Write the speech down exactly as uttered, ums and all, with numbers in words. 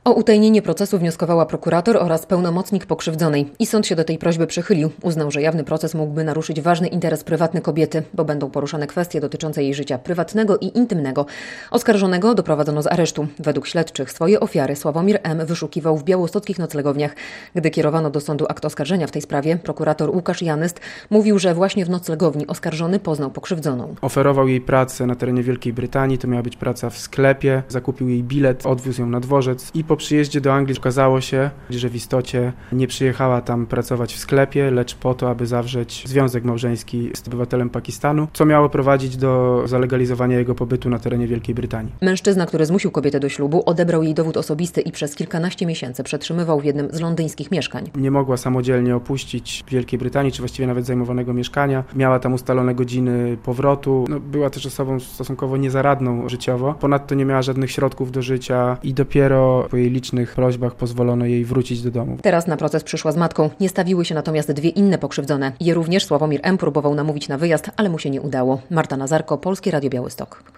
O utajnienie procesu wnioskowała prokurator oraz pełnomocnik pokrzywdzonej i sąd się do tej prośby przychylił. Uznał, że jawny proces mógłby naruszyć ważny interes prywatny kobiety, bo będą poruszane kwestie dotyczące jej życia prywatnego i intymnego. Oskarżonego doprowadzono z aresztu. Według śledczych swoje ofiary Sławomir M. wyszukiwał w białostockich noclegowniach. Gdy kierowano do sądu akt oskarżenia w tej sprawie, prokurator Łukasz Janyst mówił, że właśnie w noclegowni oskarżony poznał pokrzywdzoną. Oferował jej pracę na terenie Wielkiej Brytanii, to miała być praca w sklepie, zakupił jej bilet, odwiózł ją na dworzec i po przyjeździe do Anglii okazało się, że w istocie nie przyjechała tam pracować w sklepie, lecz po to, aby zawrzeć związek małżeński z obywatelem Pakistanu, co miało prowadzić do zalegalizowania jego pobytu na terenie Wielkiej Brytanii. Mężczyzna, który zmusił kobietę do ślubu, odebrał jej dowód osobisty i przez kilkanaście miesięcy przetrzymywał w jednym z londyńskich mieszkań. Nie mogła samodzielnie opuścić Wielkiej Brytanii, czy właściwie nawet zajmowanego mieszkania. Miała tam ustalone godziny powrotu. No, była też osobą stosunkowo niezaradną życiowo. Ponadto nie miała żadnych środków do życia i dopiero po jej licznych prośbach pozwolono jej wrócić do domu. Teraz na proces przyszła z matką. Nie stawiły się natomiast dwie inne pokrzywdzone. Je również Sławomir M. próbował namówić na wyjazd, ale mu się nie udało. Marta Nazarko, Polskie Radio Białystok.